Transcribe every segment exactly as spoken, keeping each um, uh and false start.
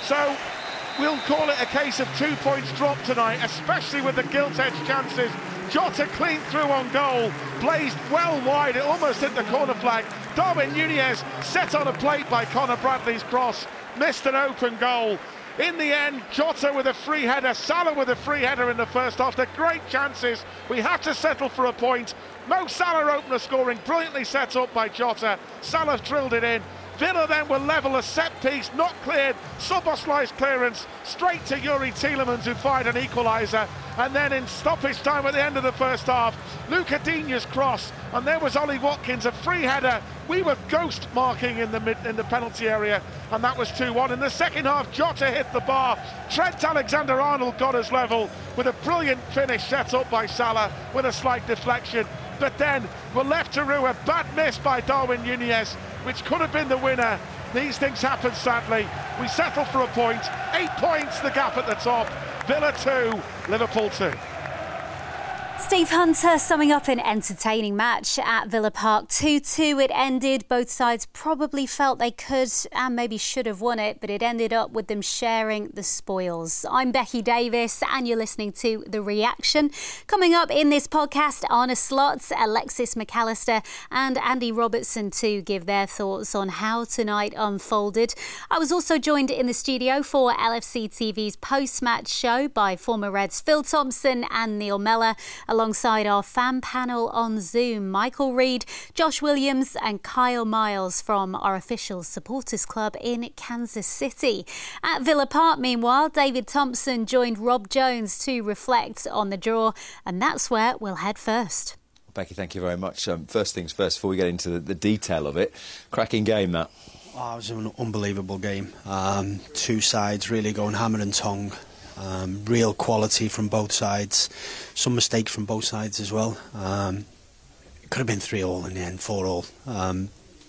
So we'll call it a case of two points dropped tonight, especially with the gilt-edged chances. Jota clean through on goal, blazed well wide, it almost hit the corner flag. Darwin Nunez set on a plate by Connor Bradley's cross, missed an open goal. In the end, Jota with a free header, Salah with a free header in the first half. They're great chances. We had to settle for a point. Mo Salah opener scoring, brilliantly set up by Jota. Salah drilled it in. Villa then will level a set piece, not cleared. Szoboszlai's clearance straight to Yuri Tielemans, who fired an equaliser. And then in stoppage time at the end of the first half, Luca Digne's cross, and there was Ollie Watkins, a free header. We were ghost marking in the mid, in the penalty area, and that was two one. In the second half, Jota hit the bar. Trent Alexander-Arnold got us level with a brilliant finish set up by Salah with a slight deflection. But then we're left to rue a bad miss by Darwin Nunez, which could have been the winner. These things happen, sadly. We settle for a point. Eight points, the gap at the top. Villa two, Liverpool two. Steve Hunter summing up an entertaining match at Villa Park. two two it ended. Both sides probably felt they could and maybe should have won it, but it ended up with them sharing the spoils. I'm Becky Davis and you're listening to The Reaction. Coming up in this podcast, Arne Slot, Alexis McAllister and Andy Robertson to give their thoughts on how tonight unfolded. I was also joined in the studio for L F C T V's post-match show by former Reds Phil Thompson and Neil Mellor, alongside our fan panel on Zoom, Michael Reed, Josh Williams and Kyle Miles from our official supporters club in Kansas City. At Villa Park, meanwhile, David Thompson joined Rob Jones to reflect on the draw, and that's where we'll head first. Becky, thank you very much. Um, first things first, before we get into the, the detail of it, cracking game that. Oh, it was an unbelievable game. Um, two sides really going hammer and tongue. Um, real quality from both sides. Some mistakes from both sides as well. Um, it could have been three all in the end, four all. Um,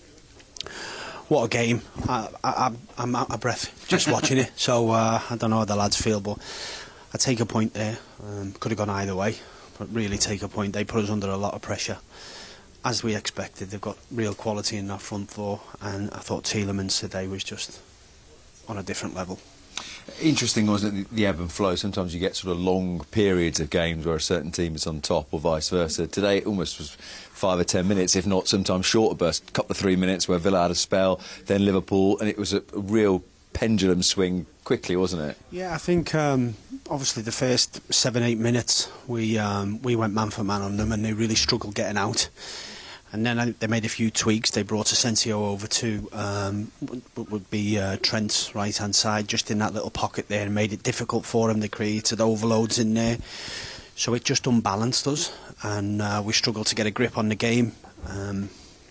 what a game. I, I, I'm out of breath just watching it. So uh, I don't know how the lads feel, but I take a point there. Um, could have gone either way, but really take a point. They put us under a lot of pressure. As we expected, they've got real quality in that front four, and I thought Tielemans today was just on a different level. Interesting, wasn't it, the ebb and flow? Sometimes you get sort of long periods of games where a certain team is on top or vice versa. Today it almost was five or ten minutes, if not sometimes shorter bursts, a couple of three minutes where Villa had a spell, then Liverpool, and it was a, a real pendulum swing quickly, wasn't it? Yeah, I think um, obviously the first seven, eight minutes we um, we went man for man on them and they really struggled getting out. And then they made a few tweaks. They brought Asensio over to um, what would be uh, Trent's right-hand side, just in that little pocket there, and made it difficult for him. They created overloads in there. So it just unbalanced us, and uh, we struggled to get a grip on the game. Um,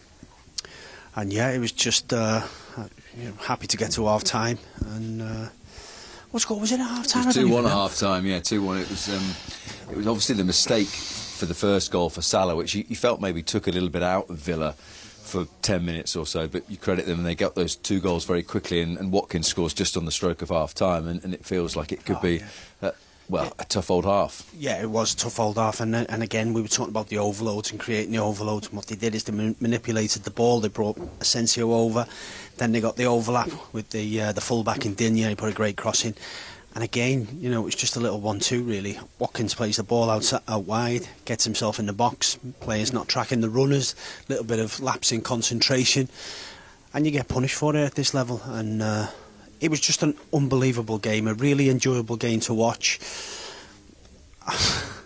and yeah, it was just uh, you know, happy to get to half-time. And uh, what score was it at half-time? It was two one at half-time, yeah, two one. It was, um, it was obviously the mistake for the first goal for Salah, which you, you felt maybe took a little bit out of Villa for ten minutes or so, but you credit them and they got those two goals very quickly, and, and Watkins scores just on the stroke of half-time, and, and it feels like it could oh, be, yeah. uh, well, yeah. a tough old half. Yeah, it was a tough old half, and, and again, we were talking about the overloads and creating the overloads, and what they did is they man- manipulated the ball. They brought Asensio over, then they got the overlap with the uh, the full-back in Digne, he put a great cross in. And again, you know, it's just a little one two really. Watkins plays the ball out, out wide, gets himself in the box, players not tracking the runners, a little bit of lapse in concentration, and you get punished for it at this level. And uh, it was just an unbelievable game, a really enjoyable game to watch. I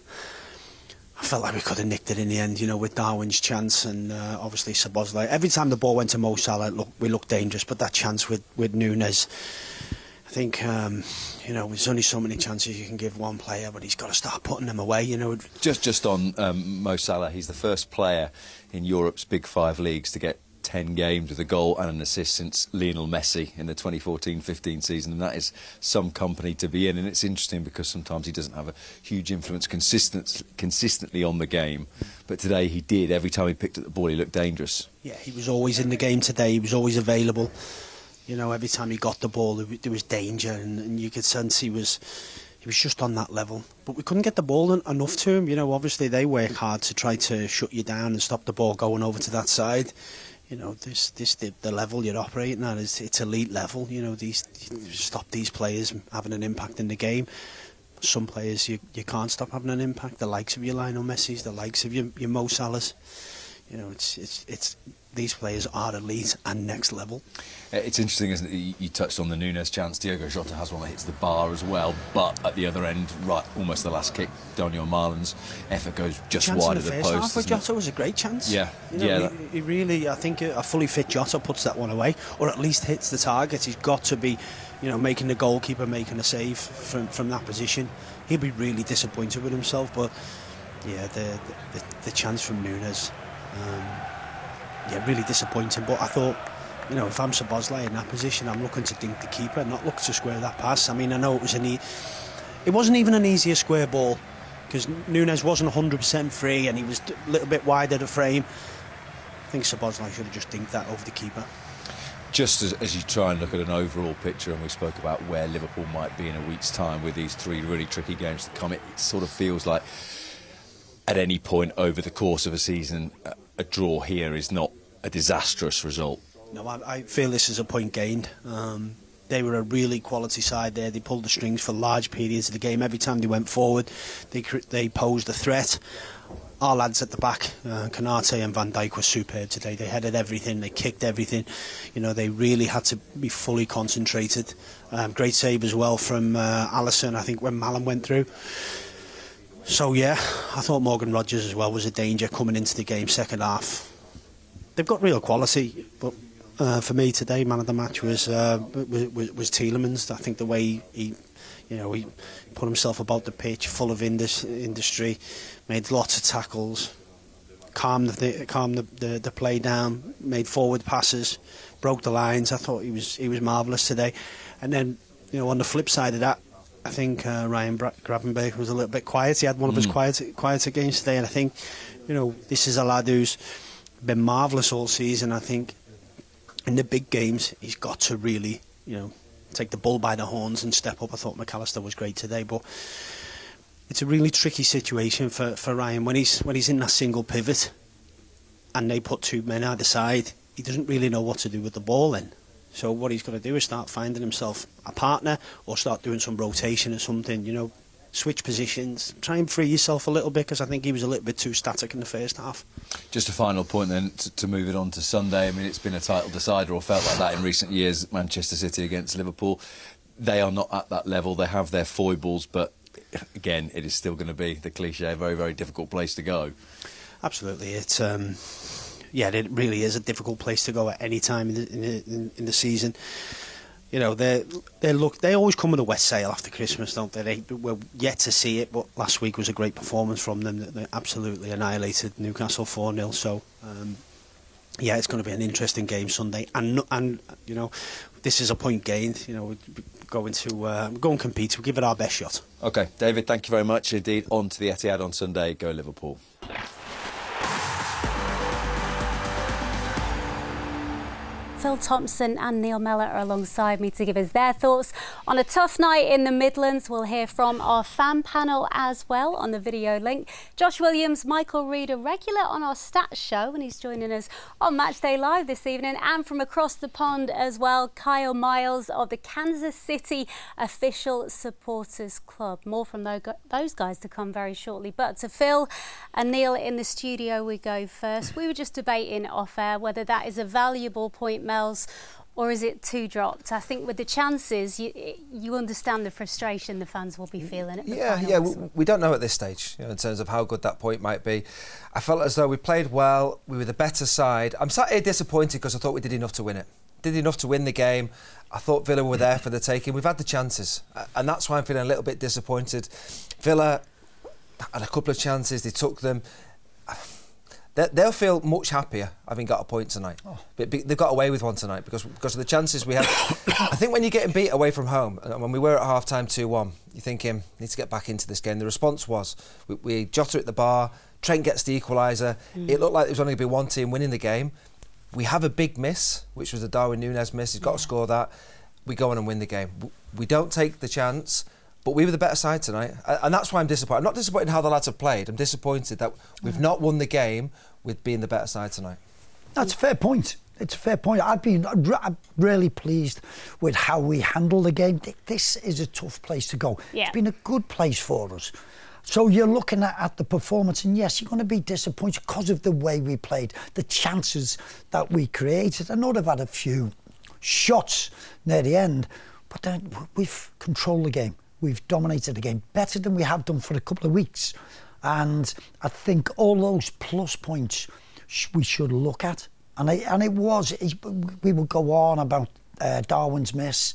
felt like we could have nicked it in the end, you know, with Darwin's chance and uh, obviously Szoboszlai. Every time the ball went to Mo Salah, look, we looked dangerous, but that chance with, with Nunez, I think, um, you know, there's only so many chances you can give one player, but he's got to start putting them away, you know. Just just on um, Mo Salah, he's the first player in Europe's Big Five leagues to get ten games with a goal and an assist since Lionel Messi in the twenty fourteen fifteen season, and that is some company to be in. And it's interesting because sometimes he doesn't have a huge influence consistent, consistently on the game, but today he did. Every time he picked up the ball, he looked dangerous. Yeah, he was always in the game today. He was always available. You know, every time he got the ball, there was danger, and, and you could sense he was he was just on that level. But we couldn't get the ball enough to him. You know, obviously they work hard to try to shut you down and stop the ball going over to that side. you know, this this the, the level you're operating at is it's elite level. You know, these you stop these players having an impact in the game. Some players you you can't stop having an impact. The likes of your Lionel Messi's, the likes of your your Mo Salahs. You know, it's it's it's these players are elite and next level. It's interesting, isn't it? You touched on the Núñez chance. Diogo Jota has one that hits the bar as well, but at the other end, right, almost the last kick, Daniel Marlin's effort goes just wide of the post. The chance in the first half with Jota was a great chance. Yeah, you know, yeah. He, he really, I think, a fully fit Jota puts that one away, or at least hits the target. He's got to be, you know, making the goalkeeper making a save from from that position. He'll be really disappointed with himself, but yeah, the the, the chance from Núñez. Um, yeah, really disappointing. But I thought, you know, if I'm Szoboszlai in that position, I'm looking to dink the keeper, not look to square that pass. I mean, I know it was an e it wasn't even an easier square ball because Núñez wasn't one hundred percent free and he was a little bit wide of the frame. I think Szoboszlai should have just dinked that over the keeper. Just as, as you try and look at an overall picture, and we spoke about where Liverpool might be in a week's time with these three really tricky games to come, it sort of feels like at any point over the course of a season, a draw here is not a disastrous result. No, I, I feel this is a point gained. Um, they were a really quality side there. They pulled the strings for large periods of the game. Every time they went forward, they they posed a threat. Our lads at the back, uh, Konate and Van Dijk, were superb today. They headed everything, they kicked everything. You know, they really had to be fully concentrated. Um, great save as well from uh, Alisson, I think, when Malin went through. So yeah, I thought Morgan Rogers as well was a danger coming into the game second half. They've got real quality, but uh, for me today, man of the match was uh, was, was Tielemans. I think the way he, you know, he put himself about the pitch, full of indus industry, made lots of tackles, calmed the calmed the, the, the play down, made forward passes, broke the lines. I thought he was he was marvellous today. And then, you know, on the flip side of that, I think uh, Ryan Gravenberch was a little bit quiet. He had one of his mm. quiet, quieter games today, and I think, you know, this is a lad who's been marvellous all season. I think in the big games, he's got to really, you know, take the bull by the horns and step up. I thought McAllister was great today, but it's a really tricky situation for, for Ryan when he's when he's in that single pivot and they put two men either side. He doesn't really know what to do with the ball then. So what he's got to do is start finding himself a partner or start doing some rotation or something, you know, switch positions, try and free yourself a little bit, because I think he was a little bit too static in the first half. Just a final point then, to, to move it on to Sunday. I mean, it's been a title decider, or felt like that in recent years, Manchester City against Liverpool. They are not at that level. They have their foibles, but again, it is still going to be the cliche, a very, very difficult place to go. Absolutely. It's... Um Yeah, it really is a difficult place to go at any time in the, in the, in the season. You know, they they look they always come with a wet sail after Christmas, don't they? They we're yet to see it, but last week was a great performance from them. They absolutely annihilated Newcastle four nil. So, um, yeah, it's going to be an interesting game Sunday, and and you know, this is a point gained. You know, we're going to uh, go and compete. We'll give it our best shot. Okay, David, thank you very much indeed. On to the Etihad on Sunday. Go Liverpool. Phil Thompson and Neil Mellor are alongside me to give us their thoughts on a tough night in the Midlands. We'll hear from our fan panel as well on the video link. Josh Williams, Michael Reid, a regular on our stats show, and he's joining us on Matchday Live this evening. And from across the pond as well, Kyle Miles of the Kansas City Official Supporters Club. More from those guys to come very shortly. But to Phil and Neil in the studio we go first. We were just debating off air whether that is a valuable point, Mel's, or is it too dropped? I think with the chances, you you understand the frustration the fans will be feeling at the yeah, final yeah. whistle. We, we don't know at this stage, you know, in terms of how good that point might be. I felt as though we played well. We were the better side. I'm sat here disappointed because I thought we did enough to win it. Did enough to win the game. I thought Villa were there for the taking. We've had the chances, and that's why I'm feeling a little bit disappointed. Villa had a couple of chances. They took them. They'll feel much happier having got a point tonight. Oh. But they've got away with one tonight because because of the chances we had. I think when you're getting beat away from home, and when we were at half-time two one, you're thinking, need to get back into this game. The response was, we, we Jota at the bar, Trent gets the equaliser. Mm. It looked like there was only going to be one team winning the game. We have a big miss, which was the Darwin Núñez miss. He's got yeah. to score that. We go on and win the game. We don't take the chance. But we were the better side tonight, and that's why I'm disappointed. I'm not disappointed in how the lads have played. I'm disappointed that we've not won the game with being the better side tonight. That's a fair point. It's a fair point. I've been I'm really pleased with how we handle the game. This is a tough place to go. Yeah. It's been a good place for us. So you're looking at, at the performance, and yes, you're going to be disappointed because of the way we played, the chances that we created. I know they've had a few shots near the end, but then we've controlled the game. We've dominated the game better than we have done for a couple of weeks. And I think all those plus points sh- we should look at. And, I, and it was, it, we would go on about uh, Darwin's miss,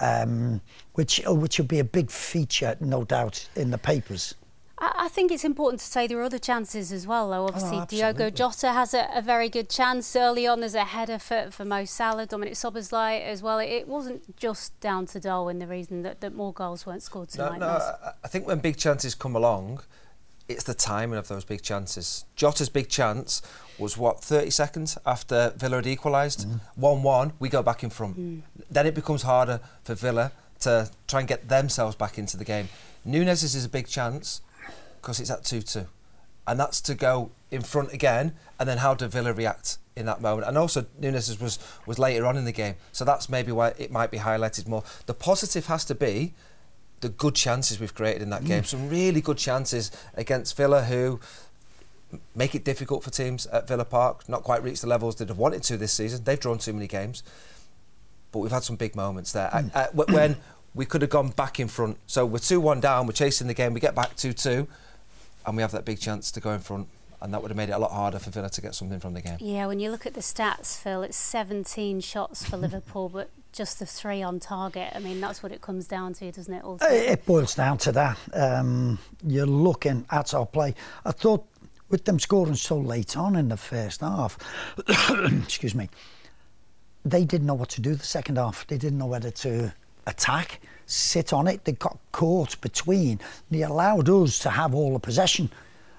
um, which, which would be a big feature, no doubt, in the papers. I think it's important to say there are other chances as well, though. Obviously, oh, Diogo Jota has a, a very good chance early on. There's a header for, for Mo Salah, Dominic Szoboszlai as well. It, it wasn't just down to Darwin, the reason that, that more goals weren't scored tonight. No, no, I, I think when big chances come along, it's the timing of those big chances. Jota's big chance was, what, thirty seconds after Villa had equalised? one one, we go back in front. Mm. Then it becomes harder for Villa to try and get themselves back into the game. Núñez's is a big chance, because it's at two two, and that's to go in front again, and then how do Villa react in that moment? And also Núñez's was, was later on in the game, so that's maybe why it might be highlighted more. The positive has to be the good chances we've created in that mm. game. Some really good chances against Villa, who make it difficult for teams at Villa Park, not quite reach the levels they'd have wanted to this season. They've drawn too many games, but we've had some big moments there. Mm. I, I, when we could have gone back in front, so we're two one down, we're chasing the game, we get back two two, and we have that big chance to go in front, and that would have made it a lot harder for Villa to get something from the game. Yeah, when you look at the stats, Phil, it's seventeen shots for Liverpool, but just the three on target. I mean, that's what it comes down to, doesn't it? Ultimately? It boils down to that. Um, you're looking at our play. I thought with them scoring so late on in the first half, excuse me, they didn't know what to do the second half. They didn't know whether to attack, sit on it. They got caught between. They allowed us to have all the possession,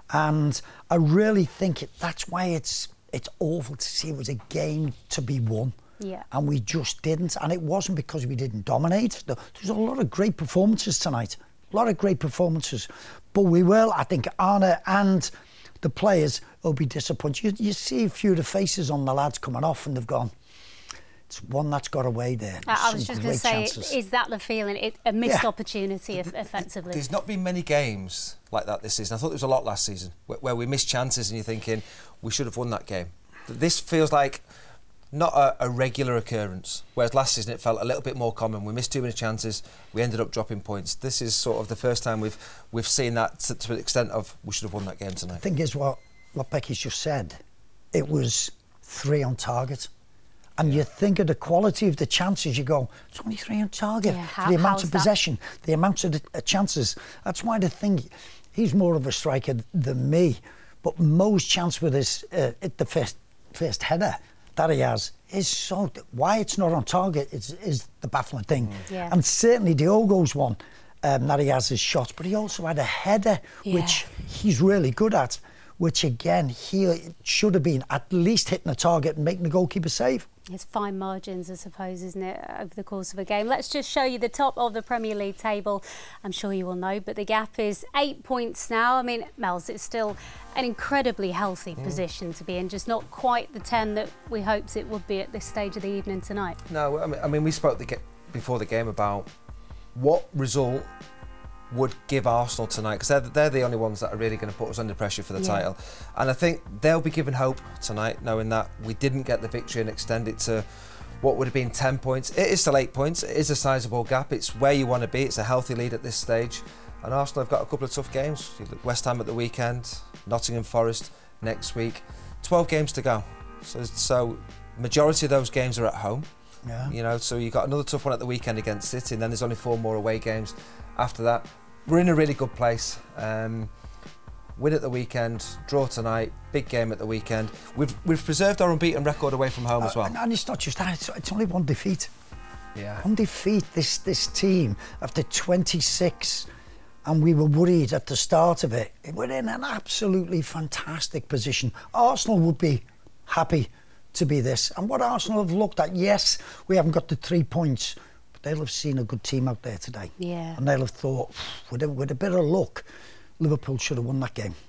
and I really think it, that's why it's it's awful to see it was a game to be won. Yeah. And we just didn't, and it wasn't because we didn't dominate. There's a lot of great performances tonight, a lot of great performances, but we will. I think Arne and the players will be disappointed. You, you see a few of the faces on the lads coming off, and they've gone, it's one that's got away there. There's I was just going to say, chances. Is that the feeling? It, a missed yeah. opportunity, effectively. There's not been many games like that this season. I thought there was a lot last season where, where we missed chances and you're thinking, we should have won that game. This feels like not a, a regular occurrence, whereas last season it felt a little bit more common. We missed too many chances, we ended up dropping points. This is sort of the first time we've we've seen that to, to the extent of we should have won that game tonight. The thing is, what, what Becky's just said, it was three on target. And yeah. you think of the quality of the chances, you go, it's only three on target. Yeah, how, the amount of that? possession, the amount of the, uh, chances. That's why the thing, he's more of a striker than me. But Mo's chance with his, uh, at the first, first header that he has is so, why it's not on target is, is the baffling thing. Mm. Yeah. And certainly Diogo's one um, that he has his shots, but he also had a header, yeah. which he's really good at, which again, he should have been at least hitting the target and making the goalkeeper save. It's fine margins, I suppose, isn't it, over the course of a game. Let's just show you the top of the Premier League table. I'm sure you will know, but the gap is eight points now. I mean, Mels, it's still an incredibly healthy mm. position to be in, just not quite the ten that we hoped it would be at this stage of the evening tonight. No, I mean, I mean we spoke the ge- before the game about what result would give Arsenal tonight, because they're, they're the only ones that are really going to put us under pressure for the yeah. title, and I think they'll be given hope tonight knowing that we didn't get the victory and extend it to what would have been ten points. It is still eight points, it is a sizable gap, it's where you want to be, it's a healthy lead at this stage, and Arsenal have got a couple of tough games. West Ham at the weekend, Nottingham Forest next week, twelve games to go, so, so majority of those games are at home. Yeah. You know, so you've got another tough one at the weekend against City, and then there's only four more away games after that. We're in a really good place. Um, win at the weekend, draw tonight, big game at the weekend. We've we've preserved our unbeaten record away from home uh, as well. And it's not just that, it's, it's only one defeat. Yeah. One defeat, this, this team, after twenty-six, and we were worried at the start of it. We're in an absolutely fantastic position. Arsenal would be happy to be this. And what Arsenal have looked at, yes, we haven't got the three points, but they'll have seen a good team out there today. Yeah. And they'll have thought, with a, with a bit of luck, Liverpool should have won that game.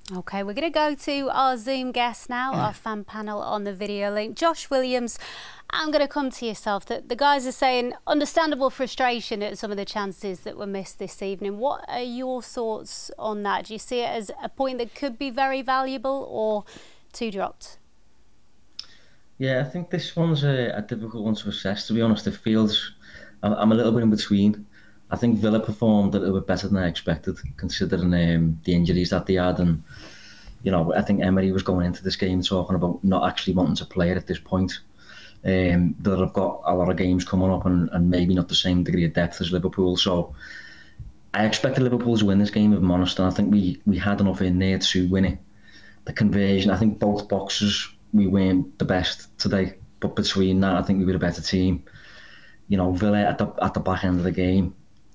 OK, we're going to go to our Zoom guest now, our fan panel on the video link. Josh Williams, I'm going to come to yourself. The, the guys are saying understandable frustration at some of the chances that were missed this evening. What are your thoughts on that? Do you see it as a point that could be very valuable or two dropped? Yeah, I think this one's a, a difficult one to assess, to be honest. It feels, I'm, I'm a little bit in between. I think Villa performed a little bit better than I expected, considering um, the injuries that they had. And, you know, I think Emery was going into this game talking about not actually wanting to play it at this point. Um, that have got a lot of games coming up and, and maybe not the same degree of depth as Liverpool. So I expected Liverpool to win this game, if I'm honest, and I think we, we had enough in there to win it. The conversion, I think both boxes, we weren't the best today, but between that, I think we were a better team. You know, Villa at the at the back end of the game,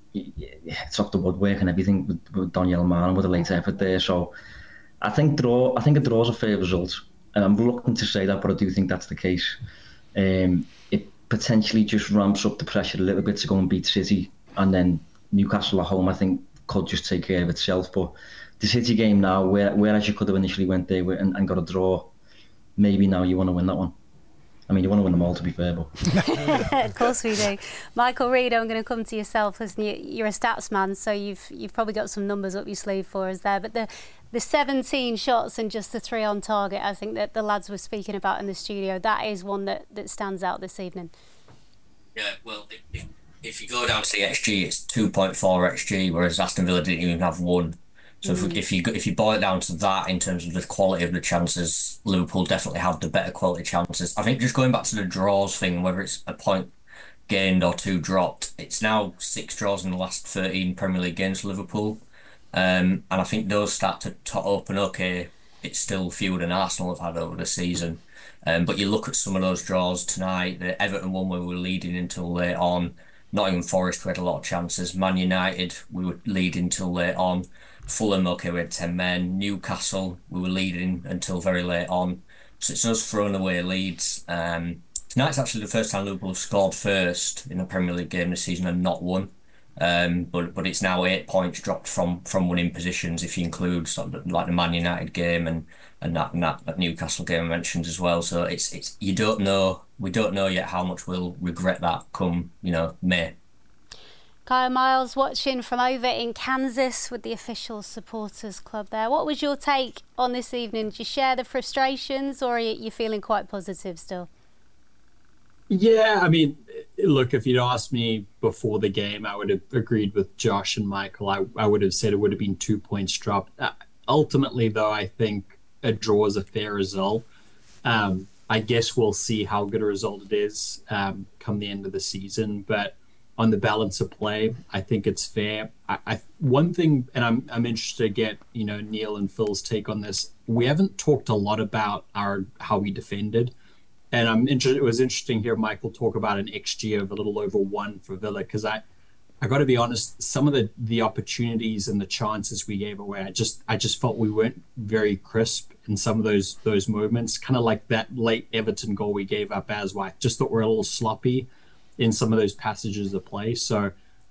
it's off the woodwork and everything with, with Daniel Mann with a late effort there. So I think draw. I think a draw is a fair result. And I'm reluctant to say that, but I do think that's the case. Um, it potentially just ramps up the pressure a little bit to go and beat City, and then Newcastle at home, I think, could just take care of itself. But the City game now, where whereas you could have initially went there and, and got a draw, maybe now you want to win that one. I mean, you want to win them all, to be fair, but... Of course we do. Michael Reid, I'm going to come to yourself. Listen, you're a stats man, so you've you've probably got some numbers up your sleeve for us there. But the the seventeen shots and just the three on target, I think that the lads were speaking about in the studio, that is one that, that stands out this evening. Yeah, well, if, if you go down to the X G, it's two point four X G, whereas Aston Villa didn't even have one. So mm. if, if you if you boil it down to that in terms of the quality of the chances, Liverpool definitely had the better quality chances. I think just going back to the draws thing, whether it's a point gained or two dropped, it's now six draws in the last thirteen Premier League games for Liverpool. Um, and I think those start to, to open. Okay, it's still fewer than Arsenal have had over the season. Um, but you look at some of those draws tonight, the Everton one where we were leading until late on. Nottingham Forest, we had a lot of chances. Man United, we were leading till late on. Fulham, okay, we had ten men. Newcastle, we were leading until very late on. So it's us throwing away leads. Um, tonight's actually the first time Liverpool have scored first in a Premier League game this season and not won. Um, but but it's now eight points dropped from from winning positions if you include sort of like the Man United game and and that, and that that Newcastle game I mentioned as well. So it's it's you don't know we don't know yet how much we'll regret that come you know May. Kyle Miles watching from over in Kansas with the official supporters club there. What was your take on this evening? Do you share the frustrations, or are you feeling quite positive still? Yeah, I mean, look, if you'd asked me before the game, I would have agreed with Josh and Michael. I, I would have said it would have been two points dropped. Uh, ultimately, though, I think a draw is a fair result. Um, I guess we'll see how good a result it is um, come the end of the season. But on the balance of play, I think it's fair. I, I one thing, and I'm I'm interested to get you know Neil and Phil's take on this. We haven't talked a lot about our how we defended. And I'm interested. It was interesting to hear Michael talk about an X G of a little over one for Villa, because I, I got to be honest, some of the, the opportunities and the chances we gave away, I just I just felt we weren't very crisp in some of those those moments. Kind of like that late Everton goal we gave up as well. I just thought we we're a little sloppy in some of those passages of play. So,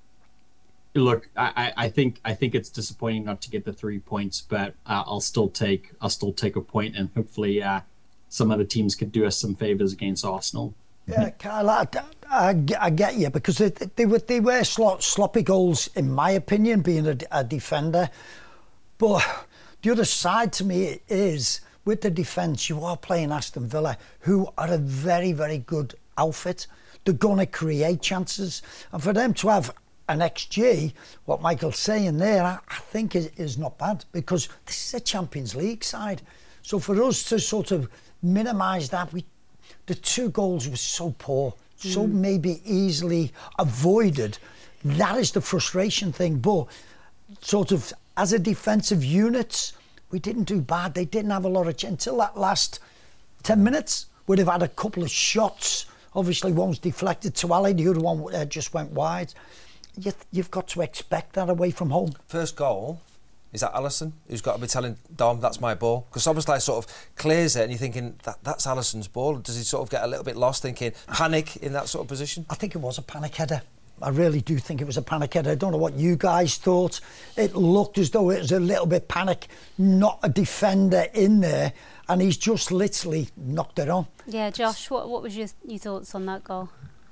look, I, I think I think it's disappointing not to get the three points, but uh, I'll still take I'll still take a point, and hopefully. Uh, some other teams could do us some favours against Arsenal. Yeah, Kyle, I, I, I get you, because they, they were they were sloppy goals, in my opinion, being a, a defender. But the other side to me is, with the defence, you are playing Aston Villa, who are a very, very good outfit. They're going to create chances. And for them to have an X G, what Michael's saying there, I, I think is, is not bad, because this is a Champions League side. So for us to sort of minimise that, we the two goals were so poor, mm. so maybe easily avoided. That is the frustration thing. But sort of as a defensive unit, we didn't do bad. They didn't have a lot of ch- until that last ten minutes. We'd have had a couple of shots. Obviously, one was deflected to Ali, the other one uh, just went wide. You, you've got to expect that away from home. First goal. Is that Alisson who's got to be telling Dom that's my ball? Because Szoboszlai sort of clears it and you're thinking that that's Alisson's ball. Does he sort of get a little bit lost, thinking panic in that sort of position? I think it was a panic header. I really do think it was a panic header. I don't know what you guys thought. It looked as though it was a little bit panic, not a defender in there, and he's just literally knocked it on. Yeah, Josh, what what was your, your thoughts on that goal?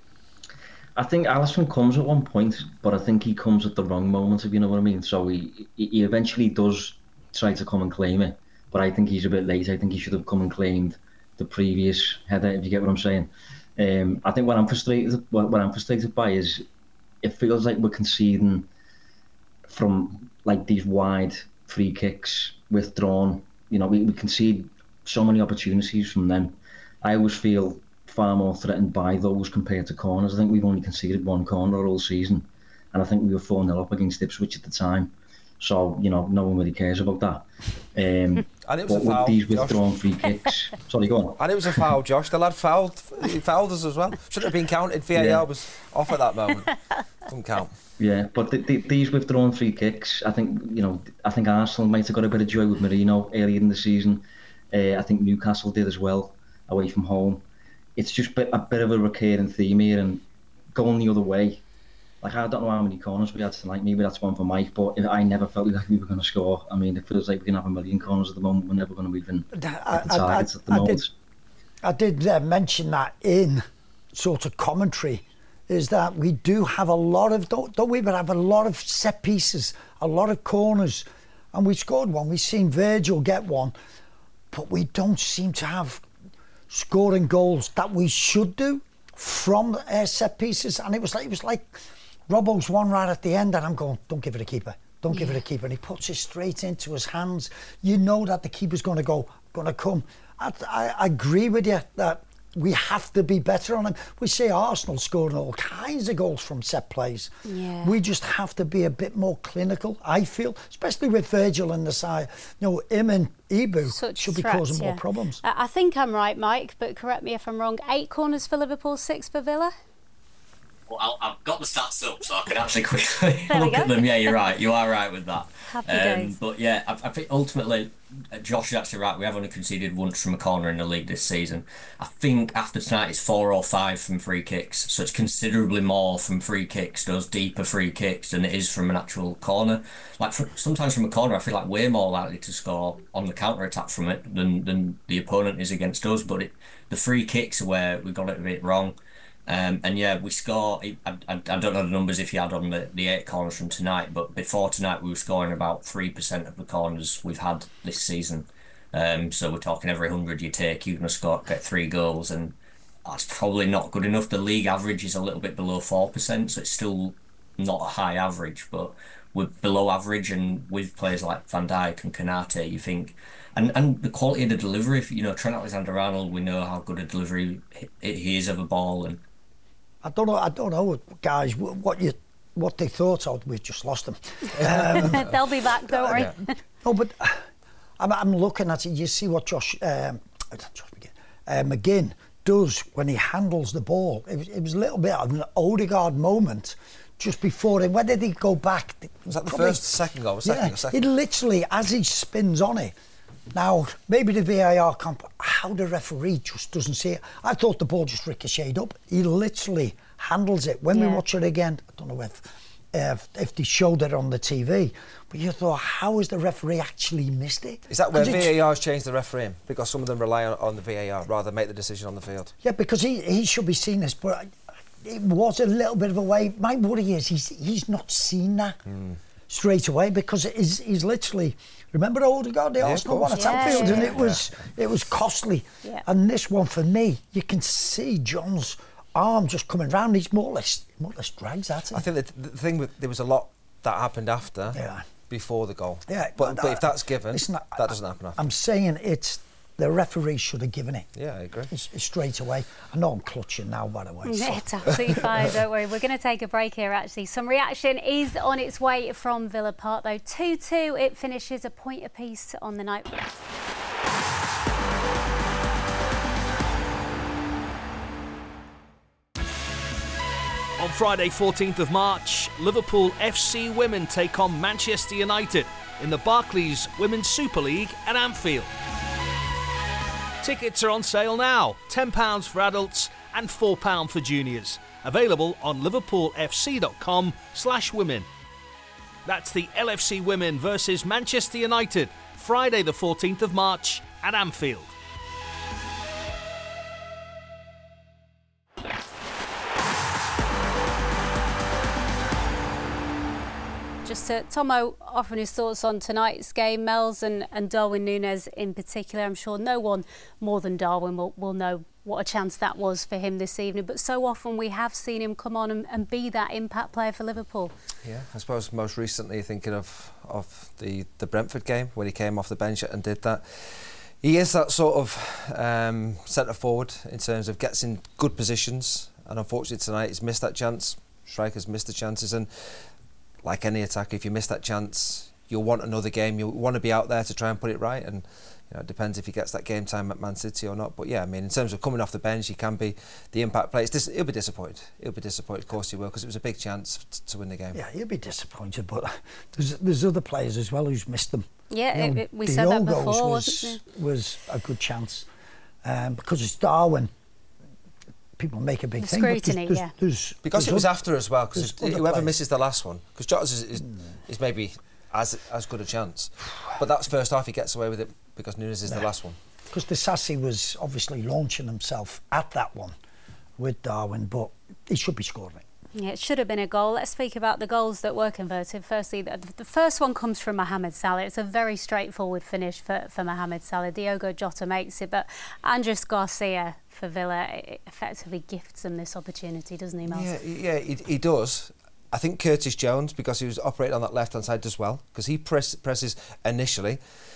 I think Alisson comes at one point, but I think he comes at the wrong moment, if you know what I mean. So he he eventually does try to come and claim it, but I think he's a bit late. I think he should have come and claimed the previous header, if you get what I'm saying. Um, I think what I'm frustrated, what, what I'm frustrated by is it feels like we're conceding from like these wide free kicks withdrawn. You know, we, we concede so many opportunities from them. I always feel far more threatened by those compared to corners. I think we've only conceded one corner all season, and I think we were four nil up against Ipswich at the time. So, you know, no one really cares about that. Um, and it was but a foul, with these Josh. withdrawn free kicks... Sorry, go on. And it was a foul, Josh. The lad fouled, he fouled us as well. Shouldn't have been counted. V A R yeah. was off at that moment. Doesn't count. Yeah, but the, the, these withdrawn free kicks, I think, you know, I think Arsenal might have got a bit of joy with Merino earlier in the season. Uh, I think Newcastle did as well, away from home. It's just a bit of a recurring theme here, and going the other way. Like, I don't know how many corners we had tonight. Maybe that's one for Mike, but I never felt like we were going to score. I mean, it feels like we can have a million corners at the moment. We're never going to even hit the targets I, I, at the I moment. Did, I did uh, mention that in sort of commentary, is that we do have a lot of, don't, don't we, but have a lot of set pieces, a lot of corners. And we scored one. We've seen Virgil get one, but we don't seem to have scoring goals that we should do from uh, set pieces. And it was like, it was like, Robbo's one right at the end, and I'm going, don't give it a keeper. Don't yeah. give it a keeper. And he puts it straight into his hands. You know that the keeper's going to go, going to come. I, I, I agree with you that we have to be better on him. We see Arsenal scoring all kinds of goals from set plays. Yeah. We just have to be a bit more clinical, I feel, especially with Virgil in the side. You know, him and Ibu Such should threats, be causing yeah. more problems. I think I'm right, Mike, but correct me if I'm wrong. Eight corners for Liverpool, six for Villa? Well, I'll, I've got the stats up, so I can actually quickly look at them. Yeah, you're right. You are right with that. Happy um, days. But yeah, I, I think ultimately, uh, Josh is actually right. We have only conceded once from a corner in the league this season. I think after tonight it's four or five from free kicks, so it's considerably more from free kicks, those deeper free kicks, than it is from an actual corner. Like for, sometimes from a corner, I feel like we're more likely to score on the counter attack from it than than the opponent is against us. But it, the free kicks are where we got it a bit wrong. Um, and yeah, we score. I, I, I don't know the numbers if you had on the, the eight corners from tonight, but before tonight we were scoring about three percent of the corners we've had this season. Um, so we're talking every hundred you take, you're going to score get three goals, and that's probably not good enough. The league average is a little bit below four percent, so it's still not a high average, but we're below average. And with players like Van Dijk and Konate, you think. And and the quality of the delivery, if, you know, Trent Alexander-Arnold, we know how good a delivery he is of a ball. And I don't know, I don't know, guys, what you, what they thought of. We've just lost them. Um, They'll be back, don't worry. No, but I'm, I'm looking at it. You see what Josh, um, Josh McGinn, uh, McGinn does when he handles the ball. It was, it was a little bit of an Odegaard moment just before it. When did he go back? Was that the Probably, first, second goal? Second, yeah, second. It literally, as he spins on it. Now, maybe the V A R can't, how the referee just doesn't see it. I thought the ball just ricocheted up. He literally handles it. When yeah. we watch it again, I don't know if, uh, if they showed it on the T V, but you thought, how has the referee actually missed it? Is that where V A R's changed the refereeing? Because some of them rely on, on the V A R rather than make the decision on the field? Yeah, because he, he should be seen this, but it was a little bit of a way. My worry is he's, he's not seen that. Mm. straight away, because it is, he's literally, remember Odegaard, the yeah, Arsenal one at yeah, Anfield, yeah, and it yeah. was it was costly. Yeah. And this one for me, you can see John's arm just coming round. He's more or less more or less drags at it. I think that the thing with there was a lot that happened after, yeah. before the goal. Yeah, but, but, but if that's given, not, that doesn't happen after. I'm saying it's. The referee should have given it. Yeah, I agree. It's, it's straight away. I know I'm clutching now, by the way. So. It's absolutely fine, don't worry. We're going to take a break here, actually. Some reaction is on its way from Villa Park, though. two two, it finishes a point apiece on the night. On Friday, fourteenth of March, Liverpool F C women take on Manchester United in the Barclays Women's Super League at Anfield. Tickets are on sale now, ten pounds for adults and four pounds for juniors. Available on liverpoolfc.com slash women. That's the L F C Women versus Manchester United, Friday the fourteenth of March at Anfield. Just to Tomo offering his thoughts on tonight's game, Mels and, and Darwin Núñez in particular. I'm sure no one more than Darwin will, will know what a chance that was for him this evening. But so often we have seen him come on and, and be that impact player for Liverpool. Yeah, I suppose most recently thinking of, of the, the Brentford game when he came off the bench and did that. He is that sort of um, centre forward in terms of gets in good positions, and unfortunately tonight he's missed that chance. Strikers missed the chances, and like any attacker, if you miss that chance, you'll want another game. You'll want to be out there to try and put it right, and you know, it depends if he gets that game time at Man City or not. But yeah, I mean, in terms of coming off the bench, he can be the impact player. Dis- he'll be disappointed. He'll be disappointed, of course he will, because it was a big chance t- to win the game. Yeah, he'll be disappointed, but there's there's other players as well who's missed them. Yeah, you know, it, it, we said that before, was, wasn't it? was a good chance, um, because it's Darwin. People make a big the thing. Scrutiny, there's, yeah. There's, because there's it was other, after as well, because whoever players. misses the last one, because Jota's is, is, is maybe as as good a chance, but that's first half he gets away with it because Núñez is yeah. the last one. Because Disasi was obviously launching himself at that one with Darwin, but he should be scoring it. Yeah, it should have been a goal. Let's speak about the goals that were converted. Firstly, the, the first one comes from Mohamed Salah. It's a very straightforward finish for, for Mohamed Salah. Diogo Jota makes it, but Andres Garcia for Villa effectively gifts them this opportunity, doesn't he, Miles? Yeah, yeah, he, he does. I think Curtis Jones, because he was operating on that left-hand side, does well, because he press, presses initially,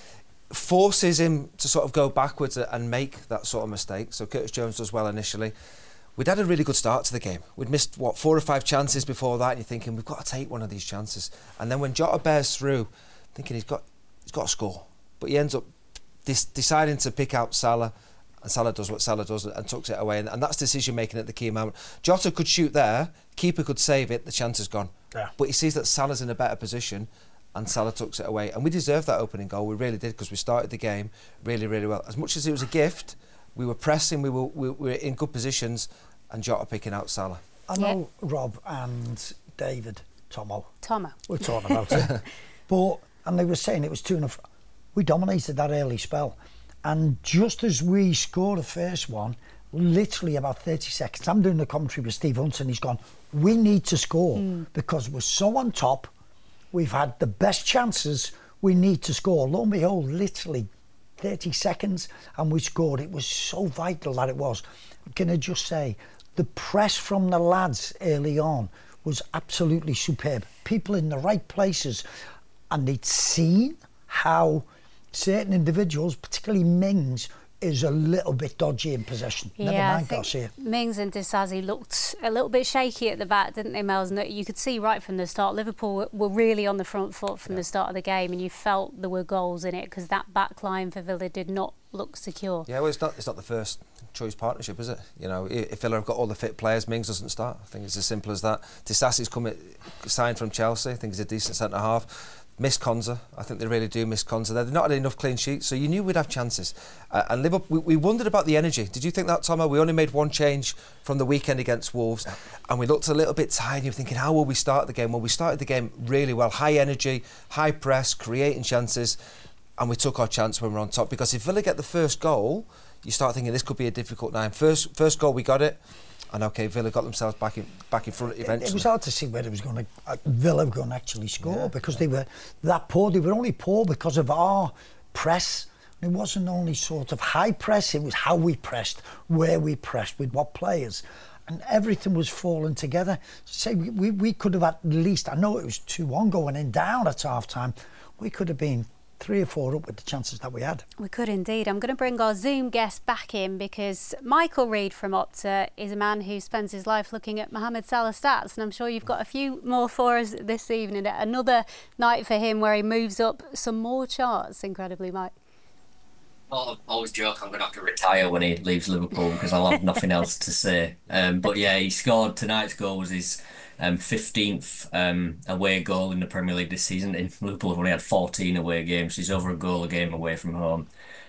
forces him to sort of go backwards and make that sort of mistake. So Curtis Jones does well initially. We'd had a really good start to the game. We'd missed, what, four or five chances before that, and you're thinking, we've got to take one of these chances. And then when Jota bears through, thinking he's got he's got to score. But he ends up dis- deciding to pick out Salah, and Salah does what Salah does and tucks it away. And, and that's decision-making at the key moment. Jota could shoot there, keeper could save it, the chance is gone. Yeah. But he sees that Salah's in a better position, and Salah tucks it away. And we deserved that opening goal, we really did, because we started the game really, really well. As much as it was a gift, we were pressing, we were, we were in good positions, and Jota picking out Salah. I know yeah. Rob and David, Tomo. Tomo. We're talking about it. But, and they were saying it was two and a... We dominated that early spell. And just as we scored the first one, literally about thirty seconds, I'm doing the commentary with Steve Hunt, and he's gone, we need to score mm. because we're so on top. We've had the best chances. We need to score. Lo and behold, literally thirty seconds, and we scored. It was so vital that it was. Can I just say, the press from the lads early on was absolutely superb. People in the right places, and they'd seen how certain individuals, particularly Mings, is a little bit dodgy in possession. Yeah, Never mind I think Garcia. Mings and Disasi looked a little bit shaky at the back, didn't they, Mels? And you could see right from the start, Liverpool were really on the front foot from yeah. the start of the game, and you felt there were goals in it because that back line for Villa did not look secure. Yeah, well, it's not it's not the first choice partnership, is it? You know, if Villa have got all the fit players, Mings doesn't start. I think it's as simple as that. Disasi's come signed from Chelsea. I think he's a decent centre half. Miss Konza. I think they really do miss Konza. They've not had enough clean sheets, so you knew we'd have chances. Uh, and Liverpool, we, we wondered about the energy. Did you think that, Tomo? We only made one change from the weekend against Wolves, and we looked a little bit tired. You're thinking, how will we start the game? Well, we started the game really well. High energy, high press, creating chances, and we took our chance when we were on top. Because if Villa get the first goal, you start thinking this could be a difficult night. First, first goal, we got it. And okay, Villa got themselves back in back in front eventually. It was hard to see whether it was going to uh, Villa were going to actually score yeah, because yeah. they were that poor. They were only poor because of our press. It wasn't only sort of high press; it was how we pressed, where we pressed, with what players, and everything was falling together. Say we, we, we could have at least. I know it was two one going in down at half time. We could have been three or four up with the chances that we had. We could indeed. I'm going to bring our Zoom guest back in because Michael Reid from Opta is a man who spends his life looking at Mohamed Salah stats, and I'm sure you've got a few more for us this evening. Another night for him where he moves up some more charts, incredibly, Mike. I always joke I'm going to have to retire when he leaves Liverpool because I'll have nothing else to say. Um, but yeah, he scored, tonight's goal was his um, fifteenth um, away goal in the Premier League this season. In Liverpool have only had fourteen away games, so he's over a goal a game away from home.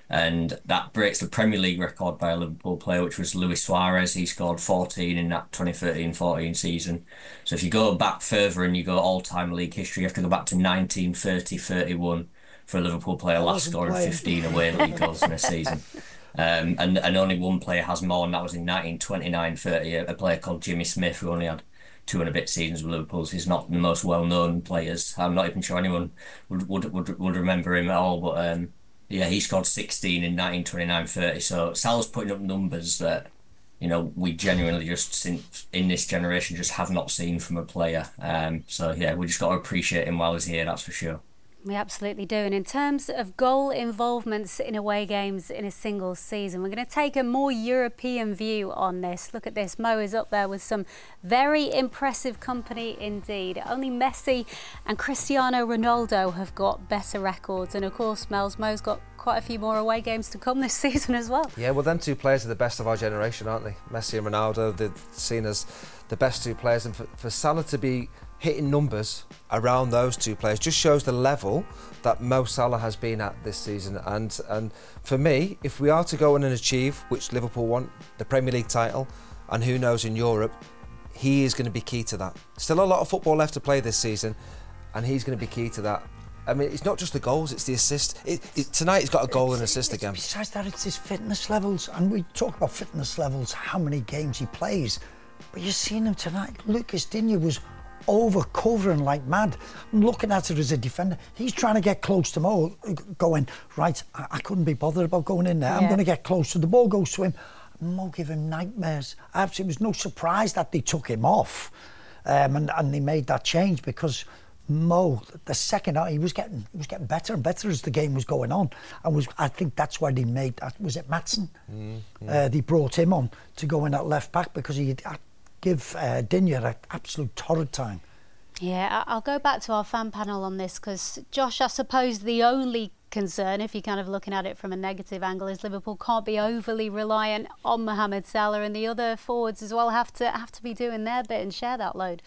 And that breaks the Premier League record by a Liverpool player, which was Luis Suarez. He scored fourteen in that twenty thirteen fourteen season. So if you go back further and you go all-time league history, you have to go back to nineteen thirty thirty-one for a Liverpool player last scoring fifteen away league goals in a season. Um, and, and only one player has more, and that was in nineteen twenty-nine thirty, a, a player called Jimmy Smith, who only had two and a bit seasons with Liverpool. So he's not the most well-known players. I'm not even sure anyone would would, would, would remember him at all, but... Um, Yeah, he scored sixteen in nineteen twenty-nine thirty. So Salah's putting up numbers that, you know, we genuinely just, since in this generation, just have not seen from a player. Um, so, yeah, we just got to appreciate him while he's here, that's for sure. We absolutely do. And in terms of goal involvements in away games in a single season, we're going to take a more European view on this. Look at this. Mo is up there with some very impressive company indeed. Only Messi and Cristiano Ronaldo have got better records. And of course, Mel's Mo's got quite a few more away games to come this season as well. Yeah, well, them two players are the best of our generation, aren't they? Messi and Ronaldo, they're seen as the best two players. And for, for Salah to be hitting numbers around those two players just shows the level that Mo Salah has been at this season. And and for me, if we are to go in and achieve, which Liverpool want, the Premier League title, and who knows in Europe, he is going to be key to that. Still a lot of football left to play this season, and he's going to be key to that. I mean, it's not just the goals, it's the assist. It, it, tonight he's got a goal it's, and assist it's, again. Besides that, it's his fitness levels. And we talk about fitness levels, how many games he plays. But you've seen him tonight. Lucas Digne was over covering like mad. I'm looking at it as a defender. He's trying to get close to Mo, going, right, I, I couldn't be bothered about going in there. Yeah. I'm going to get close to the ball, goes to him. Mo give him nightmares. Absolutely, it was no surprise that they took him off um, and, and they made that change, because Mo, the second he was getting he was getting better and better as the game was going on, and was I think that's why they made that. Was it Maatsen? Mm, yeah. uh, they brought him on to go in at left back, because he had give uh, Digne an absolute torrid time. Yeah, I'll go back to our fan panel on this, because Josh, I suppose the only concern, if you're kind of looking at it from a negative angle, is Liverpool can't be overly reliant on Mohamed Salah, and the other forwards as well have to have to be doing their bit and share that load.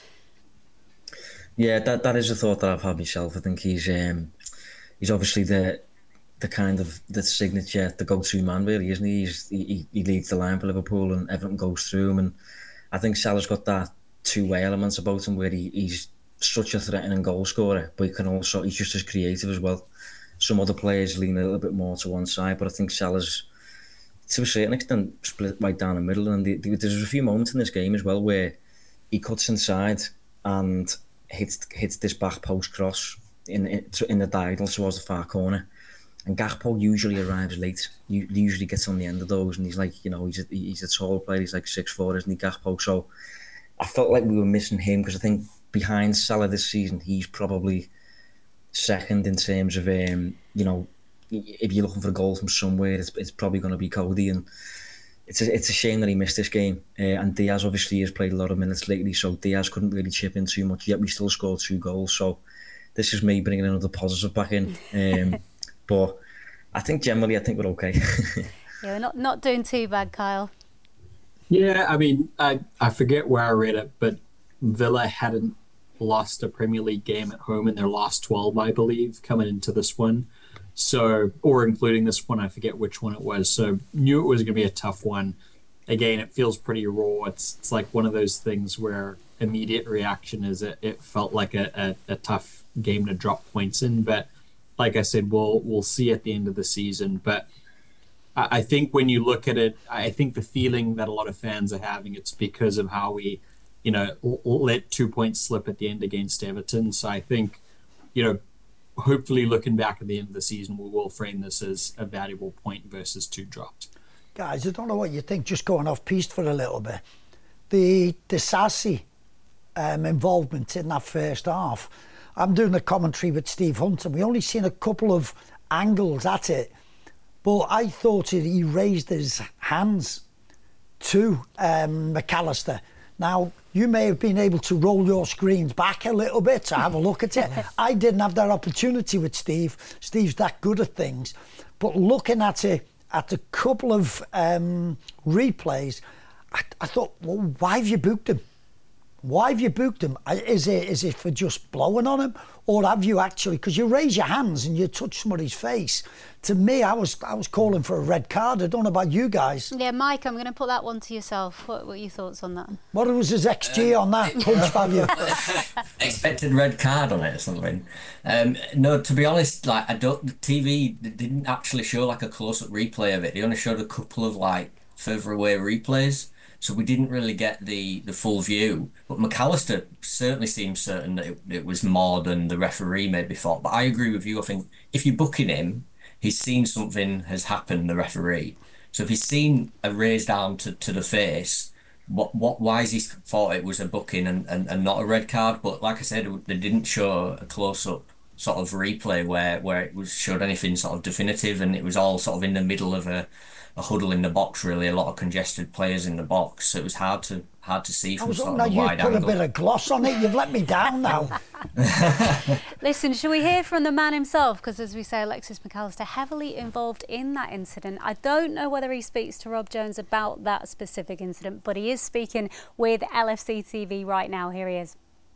Yeah, that that is a thought that I've had myself. I think he's um, he's obviously the the kind of the signature, the go-to man, really, isn't he? He's, he he leads the line for Liverpool, and everything goes through him. And I think Salah's got that two-way elements about him, where he, he's such a threatening goal scorer, but he can also he's just as creative as well. Some other players lean a little bit more to one side, but I think Salah's, to a certain extent, split right down the middle. And the, the, there's a few moments in this game as well where he cuts inside and hits hits this back post cross in in, in the diagonal towards the far corner. And Gakpo usually arrives late. He usually gets on the end of those, and he's like, you know, he's a, he's a tall player. He's like six foot four, isn't he, Gakpo? So I felt like we were missing him, because I think behind Salah this season, he's probably second in terms of, um, you know, if you're looking for a goal from somewhere, it's, it's probably going to be Cody. And it's a, it's a shame that he missed this game. Uh, and Diaz obviously has played a lot of minutes lately, so Diaz couldn't really chip in too much, yet we still scored two goals. So this is me bringing another positive back in. Um, but I think generally, I think we're okay. Yeah, we're not, not doing too bad, Kyle. Yeah, I mean, I, I forget where I read it, but Villa hadn't lost a Premier League game at home in their last twelve, I believe, coming into this one. So, or including this one, I forget which one it was. So knew it was going to be a tough one. Again, it feels pretty raw. It's it's like one of those things where immediate reaction is it, it felt like a, a, a tough game to drop points in. But like I said, we'll we'll see at the end of the season. But I, I think when you look at it, I think the feeling that a lot of fans are having, it's because of how we, you know, let two points slip at the end against Everton. So I think, you know, hopefully looking back at the end of the season, we will frame this as a valuable point versus two dropped. Guys, I don't know what you think, just going off piste for a little bit. The Disasi um, involvement in that first half, I'm doing the commentary with Steve Hunt, and we only seen a couple of angles at it, but I thought it, he raised his hands to um, McAllister. Now, you may have been able to roll your screens back a little bit to have a look at it. I didn't have that opportunity with Steve. Steve's that good at things. But looking at it, at a couple of um, replays, I, I thought, well, why have you booked him? Why have you booked him? Is it is it for just blowing on him, or have you actually? Because you raise your hands and you touch somebody's face. To me, I was I was calling for a red card. I don't know about you guys. Yeah, Mike, I'm going to put that one to yourself. What, what are your thoughts on that? What was his X G um, on that punch value? Expected red card on it or something. Um, no, to be honest, like I don't. The T V didn't actually show like a close-up replay of it. They only showed a couple of like further away replays. So we didn't really get the, the full view. But McAllister certainly seems certain that it, it was more than the referee maybe thought. But I agree with you. I think if you're booking him, he's seen something has happened, the referee. So if he's seen a raised arm to, to the face, what what why has he thought it was a booking and, and, and not a red card? But like I said, they didn't show a close-up sort of replay where, where it was showed anything sort of definitive, and it was all sort of in the middle of a a huddle in the box, really, a lot of congested players in the box, so it was hard to hard to see from sort of a wide angle. You put a bit of gloss on it. You've let me down now. Listen, shall we hear from the man himself? Because as we say, Alexis McAllister heavily involved in that incident. I don't know whether he speaks to Rob Jones about that specific incident, but he is speaking with L F C T V right now. Here he is.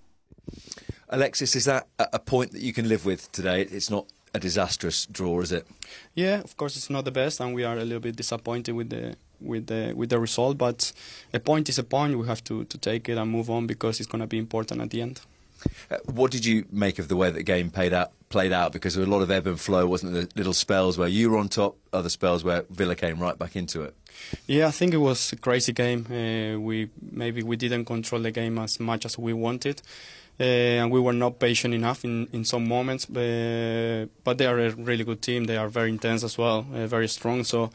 Alexis, is that a point that you can live with today? It's not a disastrous draw, is it? Yeah, of course it's not the best, and we are a little bit disappointed with the with the with the result. But a point is a point. We have to, to take it and move on because it's going to be important at the end. Uh, what did you make of the way that the game played out? Played out because there were a lot of ebb and flow, wasn't there? Little spells where you were on top, other spells where Villa came right back into it. Yeah, I think it was a crazy game. Uh, we maybe we didn't control the game as much as we wanted. Uh, and we were not patient enough in, in some moments, but, but they are a really good team. They are very intense as well, uh, very strong. So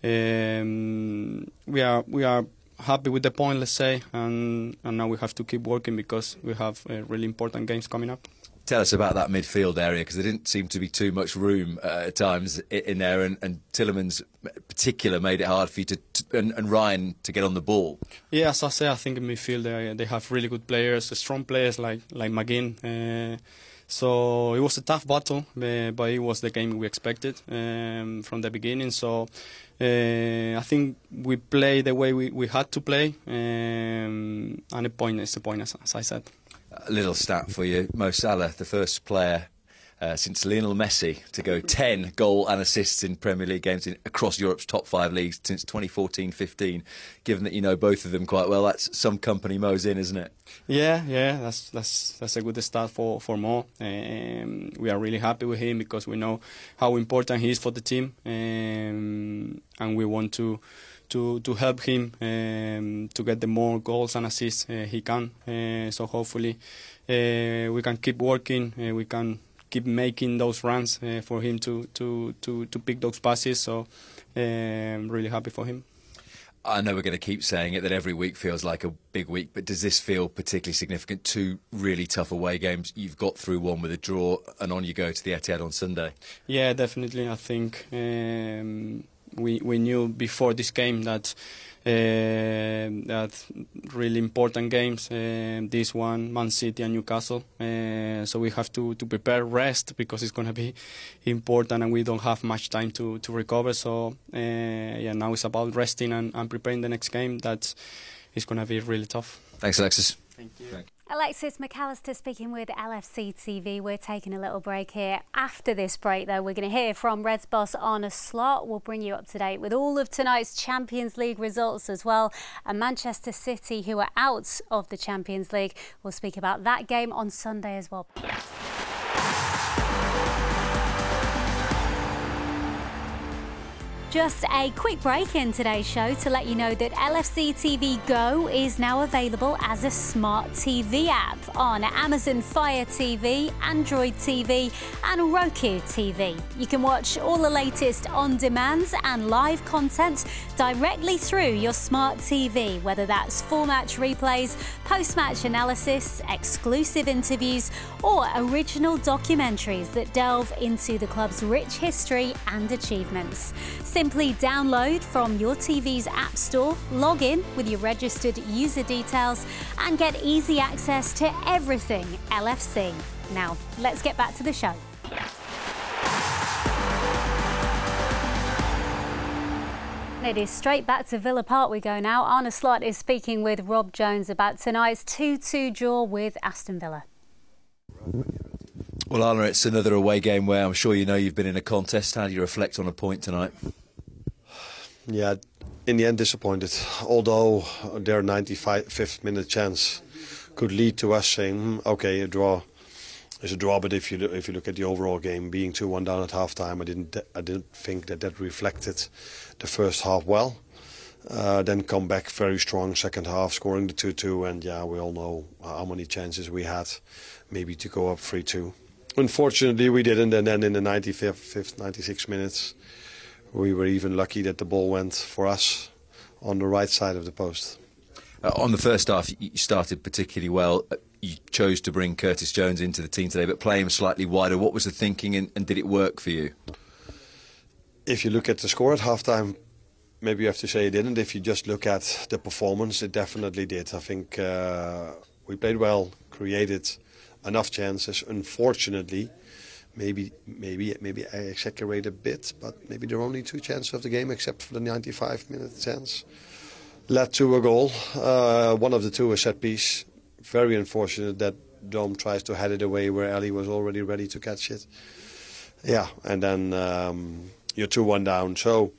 um, we are we are happy with the point, let's say, and, and now we have to keep working because we have uh, really important games coming up. Tell us about that midfield area, because there didn't seem to be too much room uh, at times in there, and, and Tielemans in particular made it hard for you to, to and, and Ryan to get on the ball. Yeah, as I say, I think in midfield they, they have really good players, strong players like like McGinn. Uh, so it was a tough battle, uh, but it was the game we expected um, from the beginning. So uh, I think we played the way we, we had to play, um, and the point is the point, as, as I said. A little stat for you. Mo Salah, the first player uh, since Lionel Messi to go ten goal and assists in Premier League games in, across Europe's top five leagues since twenty fourteen fifteen. Given that you know both of them quite well, that's some company Mo's in, isn't it? Yeah, yeah, that's that's that's a good start for for Mo. Um, we are really happy with him because we know how important he is for the team, um, and we want to. To, to help him um, to get the more goals and assists uh, he can. Uh, so hopefully uh, we can keep working, uh, we can keep making those runs uh, for him to, to, to, to pick those passes. So uh, I'm really happy for him. I know we're going to keep saying it, that every week feels like a big week, but does this feel particularly significant? Two really tough away games. You've got through one with a draw, and on you go to the Etihad on Sunday. Yeah, definitely. I think um, we we knew before this game that uh, that really important games. Uh, this one, Man City and Newcastle. Uh, so we have to, to prepare, rest, because it's going to be important, and we don't have much time to, to recover. So uh, yeah, now it's about resting and, and preparing the next game. That is going to be really tough. Thanks, Alexis. Thank you. Thank you. Alexis McAllister speaking with L F C T V. We're taking a little break here. After this break, though, we're going to hear from Reds boss Arne Slot. We'll bring you up to date with all of tonight's Champions League results as well. And Manchester City, who are out of the Champions League, we'll speak about that game on Sunday as well. Just a quick break in today's show to let you know that L F C T V Go is now available as a smart T V app on Amazon Fire T V, Android T V and Roku T V. You can watch all the latest on-demand and live content directly through your smart T V, whether that's full-match replays, post-match analysis, exclusive interviews or original documentaries that delve into the club's rich history and achievements. Simply download from your T V's app store, log in with your registered user details and get easy access to everything L F C. Now, let's get back to the show. It is straight back to Villa Park we go now. Arne Slot is speaking with Rob Jones about tonight's two two draw with Aston Villa. Well, Arne, it's another away game where I'm sure you know you've been in a contest. How do you reflect on a point tonight? Yeah, in the end disappointed. Although their ninety-fifth minute chance could lead to us saying, hmm, okay, a draw is a draw. But if you if you look at the overall game, being two one down at half time, I didn't I didn't think that that reflected the first half well. Uh, then come back very strong second half, scoring the two two, and yeah, we all know how many chances we had, maybe to go up three two. Unfortunately, we didn't, and then in the ninety-fifth, ninety-sixth minutes, we were even lucky that the ball went for us on the right side of the post. Uh, on the first half, you started particularly well. You chose to bring Curtis Jones into the team today, but play him slightly wider. What was the thinking, and, and did it work for you? If you look at the score at halftime, maybe you have to say it didn't. If you just look at the performance, it definitely did. I think uh, we played well, created enough chances. Unfortunately, maybe maybe maybe I exaggerate a bit, but maybe there were only two chances of the game, except for the ninety-five minute chance. Led to a goal. Uh, one of the two a set piece. Very unfortunate that Dom tries to head it away where Ali was already ready to catch it. Yeah, and then um, you're two one down. So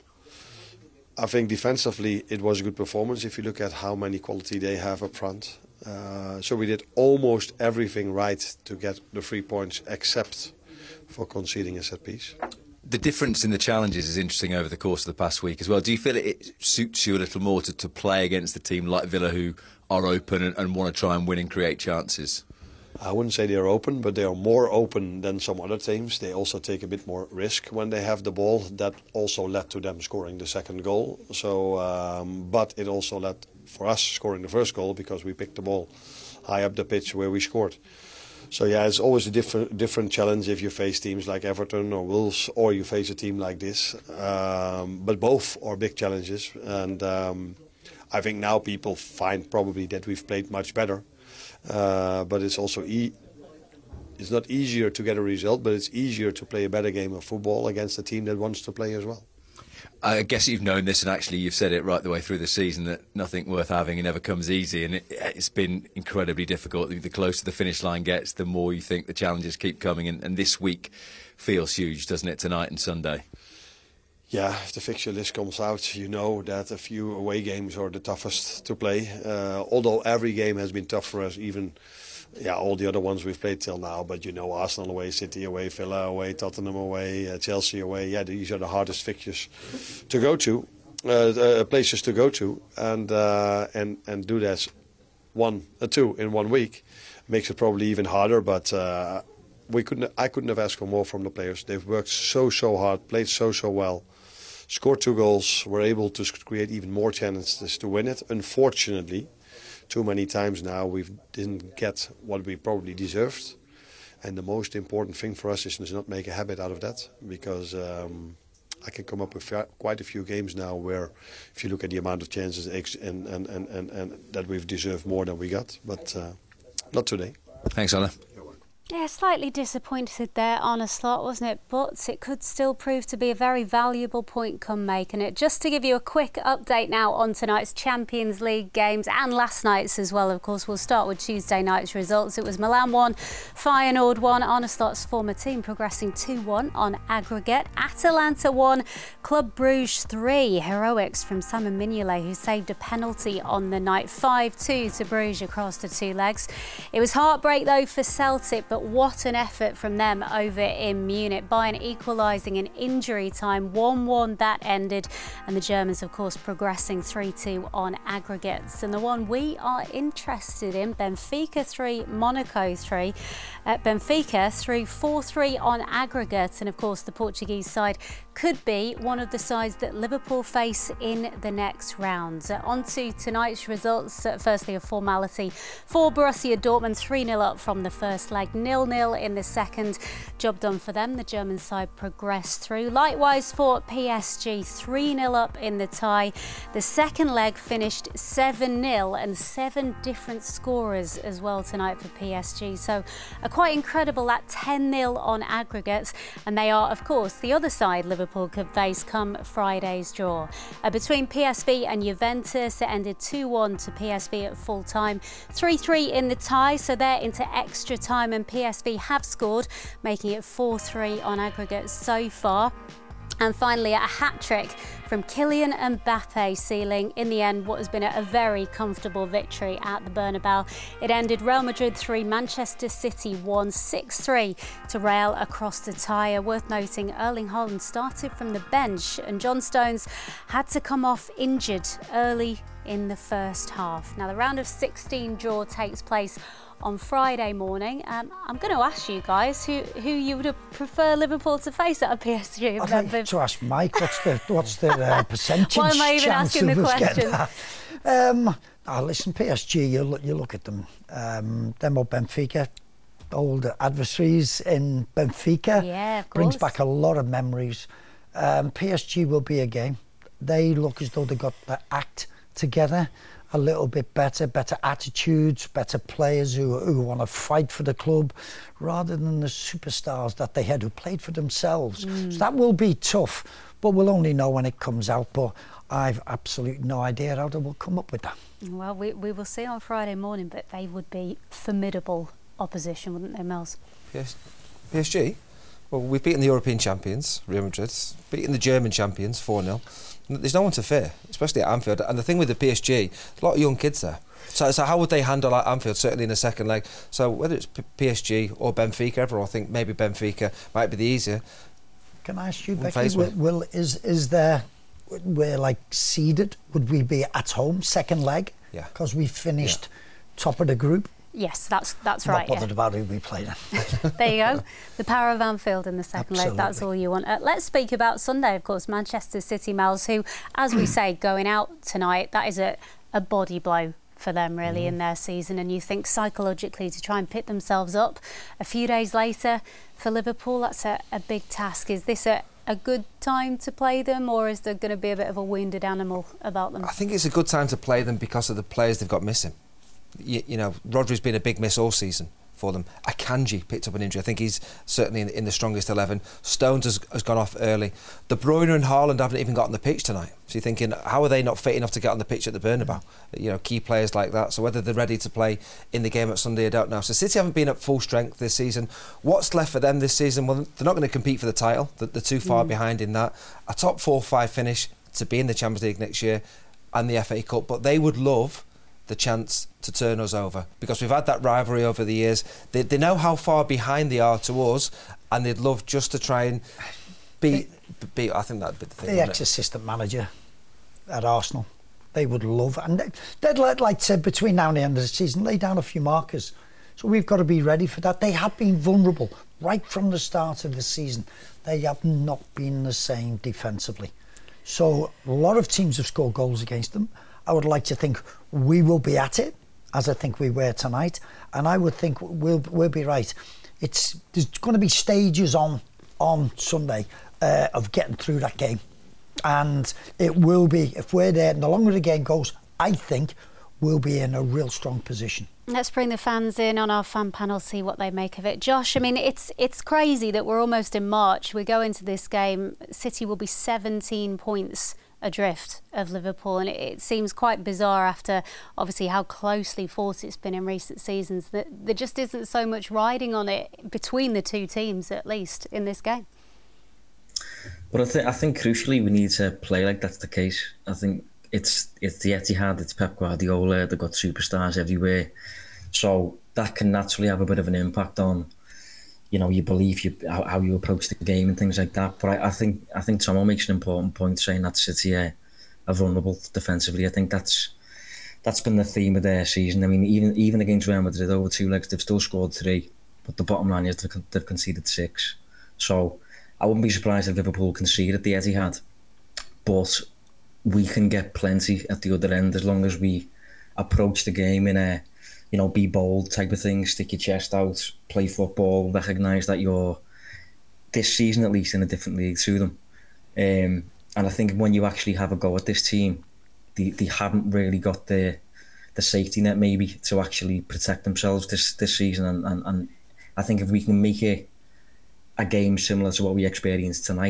I think defensively it was a good performance if you look at how many quality they have up front. Uh, so we did almost everything right to get the three points except for conceding a set piece. The difference in the challenges is interesting over the course of the past week as well. Do you feel it suits you a little more to, to play against a team like Villa who are open and, and want to try and win and create chances? I wouldn't say they are open, but they are more open than some other teams. They also take a bit more risk when they have the ball. That also led to them scoring the second goal. So, um, but it also led for us scoring the first goal because we picked the ball high up the pitch where we scored. So yeah, it's always a different different challenge if you face teams like Everton or Wolves, or you face a team like this. Um, but both are big challenges, and um, I think now people find probably that we've played much better. Uh, but it's also e it's not easier to get a result, but it's easier to play a better game of football against a team that wants to play as well. I guess you've known this, and actually you've said it right the way through the season, that nothing worth having never comes easy, and it, it's been incredibly difficult. The closer the finish line gets, the more you think the challenges keep coming, and, and this week feels huge, doesn't it, tonight and Sunday? Yeah, if the fixture list comes out, you know that a few away games are the toughest to play. Uh, although every game has been tough for us, even yeah, all the other ones we've played till now. But you know, Arsenal away, City away, Villa away, Tottenham away, uh, Chelsea away. Yeah, these are the hardest fixtures to go to, uh, uh, places to go to, and uh, and and do that one, uh, two in one week makes it probably even harder. But uh, we couldn't, I couldn't have asked for more from the players. They've worked so so hard, played so so well. Scored two goals, were able to create even more chances to win it. Unfortunately, too many times now we didn't get what we probably deserved. And the most important thing for us is to not make a habit out of that, because um, I can come up with quite a few games now where, if you look at the amount of chances and, and, and, and, and that we've deserved more than we got, but uh, not today. Thanks, Arne. Yeah, slightly disappointed there, Arne Slot, wasn't it? But it could still prove to be a very valuable point come making it. Just to give you a quick update now on tonight's Champions League games and last night's as well, of course. We'll start with Tuesday night's results. It was Milan one, Feyenoord one. Arne Slot's former team progressing two one on aggregate. Atalanta one, Club Bruges three. Heroics from Simon Mignolet, who saved a penalty on the night. five two to Bruges across the two legs. It was heartbreak, though, for Celtic, but what an effort from them over in Munich. Bayern equalising in injury time, one one that ended, and the Germans of course progressing three two on aggregates. And the one we are interested in, Benfica three, Monaco three. Uh, Benfica through four three on aggregate, and of course the Portuguese side could be one of the sides that Liverpool face in the next round. Uh, on to tonight's results. Uh, firstly, a formality for Borussia Dortmund, three nil up from the first leg, nil nil in the second. Job done for them. The German side progressed through. Likewise for P S G, three nil up in the tie. The second leg finished seven nil, and seven different scorers as well tonight for P S G. So uh, quite incredible, that ten nil on aggregate. And they are, of course, the other side, Liverpool, Liverpool could face come Friday's draw. Uh, between P S V and Juventus, it ended two one to P S V at full time. three three in the tie, so they're into extra time, and P S V have scored, making it four three on aggregate so far. And finally, a hat-trick from Kylian Mbappe, sealing, in the end, what has been a very comfortable victory at the Bernabeu. It ended Real Madrid three, Manchester City one, six three to Real across the tyre. Worth noting, Erling Haaland started from the bench and John Stones had to come off injured early in the first half. Now, the round of sixteen draw takes place on Friday morning. Um, I'm going to ask you guys who, who you would prefer Liverpool to face at a P S G. I'd like to ask Mike, what's the what's the uh, percentage Why am I even chance asking of the us question? getting that? Um, oh, listen, P S G, you look, you look at them. Um, them or Benfica, old adversaries in Benfica. Yeah, of course. Brings back a lot of memories. Um, P S G will be a game. They look as though they got the act together a little bit better, better attitudes, better players who, who want to fight for the club rather than the superstars that they had who played for themselves. Mm. So that will be tough, but we'll only know when it comes out. But I've absolutely no idea how they will come up with that. Well, we, we will see on Friday morning, but they would be formidable opposition, wouldn't they, Mels? Yes. P S G? Well, we've beaten the European champions, Real Madrid, beaten the German champions, four nil. There's no one to fear, especially at Anfield. And the thing with the P S G, a lot of young kids there. So, so how would they handle at Anfield, certainly in the second leg? So whether it's P S G or Benfica, everyone will think maybe Benfica might be the easier. Can I ask you, Becky, will, will, is, is there, we're like seeded, would we be at home, second leg? Yeah. Because we finished yeah. top of the group? Yes, that's that's I'm right. Not bothered yeah. about who we played. There you go. The power of Anfield in the second Absolutely. leg. That's all you want. Uh, let's speak about Sunday, of course. Manchester City, Mels, who, as we say, going out tonight, that is a, a body blow for them, really, mm. in their season. And you think psychologically to try and pick themselves up a few days later for Liverpool, that's a, a big task. Is this a, a good time to play them, or is there going to be a bit of a wounded animal about them? I think it's a good time to play them because of the players they've got missing. You, you know, Rodri's been a big miss all season for them. Akanji picked up an injury. I think he's certainly in, in the strongest eleven. Stones has, has gone off early. De Bruyne and Haaland haven't even got on the pitch tonight. So you're thinking, how are they not fit enough to get on the pitch at the Bernabeu? You know, key players like that. So whether they're ready to play in the game at Sunday, I don't know. So City haven't been at full strength this season. What's left for them this season? Well, they're not going to compete for the title. They're, they're too far mm. behind in that. A top four five finish to be in the Champions League next year and the F A Cup. But they would love the chance to turn us over, because we've had that rivalry over the years. They, they know how far behind they are to us, and they'd love just to try and beat. beat I think that'd be the thing. The ex-assistant manager at Arsenal, they would love, and they, they'd like, like said, between now and the end of the season, lay down a few markers. So we've got to be ready for that. They have been vulnerable right from the start of the season. They have not been the same defensively. So a lot of teams have scored goals against them. I would like to think we will be at it, as I think we were tonight, and I would think we'll we'll be right. It's there's going to be stages on on Sunday uh, of getting through that game, and it will be, if we're there and the longer the game goes, I think we'll be in a real strong position. Let's bring the fans in on our fan panel, see what they make of it. Josh, I mean, it's it's crazy that we're almost in March. We go into this game, City will be seventeen points adrift of Liverpool, and it, it seems quite bizarre after obviously how closely fought it's been in recent seasons that there just isn't so much riding on it between the two teams, at least in this game. But I think I think crucially we need to play like that's the case. I think it's it's the Etihad, it's Pep Guardiola, they've got superstars everywhere, so that can naturally have a bit of an impact on, you know, your belief, you, how, how you approach the game and things like that. But I, I think I think Tomo makes an important point saying that City are, are vulnerable defensively. I think that's that's been the theme of their season. I mean, even even against Real Madrid over two legs, they've still scored three, but the bottom line is they've, they've conceded six. So I wouldn't be surprised if Liverpool concede at the Etihad, but we can get plenty at the other end as long as we approach the game in a, you know, be bold type of thing, stick your chest out, play football, recognise that you're, this season at least, in a different league to them. Um, and I think when you actually have a go at this team, they, they haven't really got the the safety net maybe to actually protect themselves this, this season. And, and, and I think if we can make it a game similar to what we experienced tonight,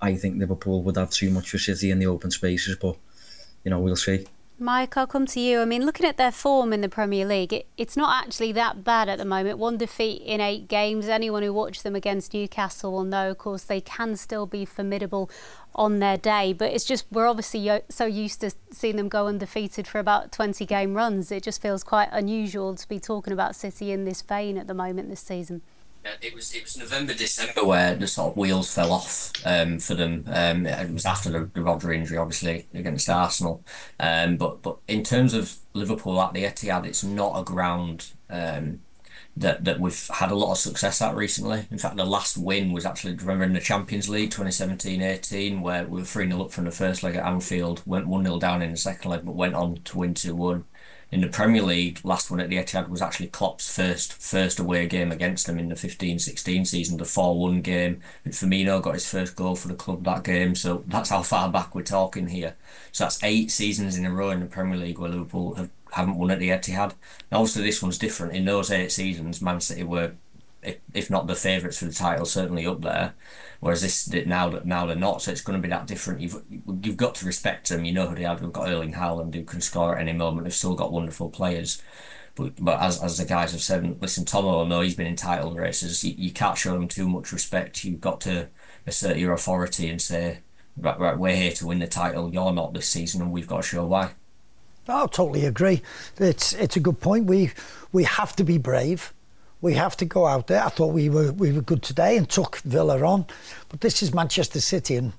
I think Liverpool would have too much for City in the open spaces, but you know, we'll see. Mike, I'll come to you. I mean, looking at their form in the Premier League, it, it's not actually that bad at the moment. One defeat in eight games. Anyone who watched them against Newcastle will know, of course, they can still be formidable on their day. But it's just, we're obviously so used to seeing them go undefeated for about twenty game runs. It just feels quite unusual to be talking about City in this vein at the moment this season. Yeah, it was it was November, December where the sort of wheels fell off um, for them. Um, it was after the, the Rodri injury, obviously, against Arsenal. Um, but but in terms of Liverpool at the Etihad, it's not a ground um, that that we've had a lot of success at recently. In fact, the last win was actually, remember, in the Champions League twenty seventeen eighteen, where we were three nil up from the first leg at Anfield, went one nil down in the second leg, but went on to win two one. In the Premier League, last one at the Etihad was actually Klopp's first first away game against them in the fifteen sixteen season, the four one game. And Firmino got his first goal for the club that game, so that's how far back we're talking here. So that's eight seasons in a row in the Premier League where Liverpool have, haven't won at the Etihad. Now, obviously, this one's different. In those eight seasons, Man City were, if, if not the favourites for the title, certainly up there. Whereas this now that now they're not, so it's going to be that different. You've you've got to respect them. You know who they are. We've got Erling Haaland who can score at any moment. They've still got wonderful players, but but as as the guys have said, listen, Tomo will know he's been in title races. You, you can't show them too much respect. You've got to assert your authority and say, right, right, we're here to win the title. You're not this season, and we've got to show why. I totally agree. It's it's a good point. We we have to be brave. We have to go out there. I thought we were we were good today and took Villa on, but this is Manchester City, and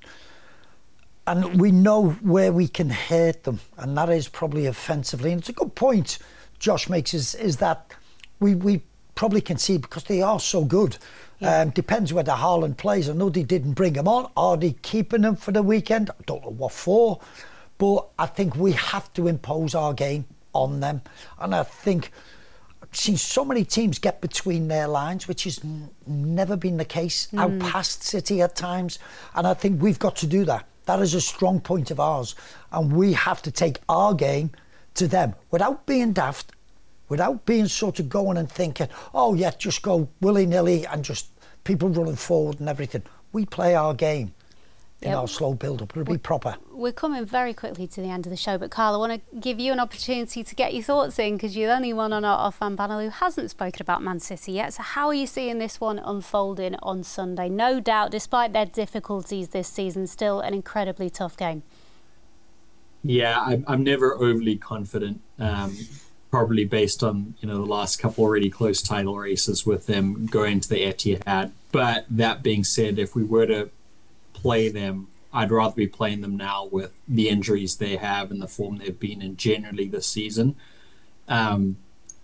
and we know where we can hurt them, and that is probably offensively. And it's a good point Josh makes is is that we we probably can see because they are so good. Yeah. Um, depends whether Haaland plays. I know they didn't bring him on. Are they keeping him for the weekend? I don't know what for, but I think we have to impose our game on them, and I think. Seen so many teams get between their lines, which has n- never been the case, mm. out past City at times, and I think we've got to do that. That is a strong point of ours, and we have to take our game to them without being daft, without being sort of going and thinking, oh yeah, just go willy-nilly and just people running forward and everything. We play our game in yep. our slow build-up. It'll be proper. We're coming very quickly to the end of the show, but Carl, I want to give you an opportunity to get your thoughts in because you're the only one on our, our fan panel who hasn't spoken about Man City yet. So how are you seeing this one unfolding on Sunday? No doubt, despite their difficulties this season, still an incredibly tough game. Yeah, I'm, I'm never overly confident, um, probably based on, you know, the last couple already close title races with them going to the Etihad. But that being said, if we were to play them, I'd rather be playing them now with the injuries they have and the form they've been in generally this season. Um,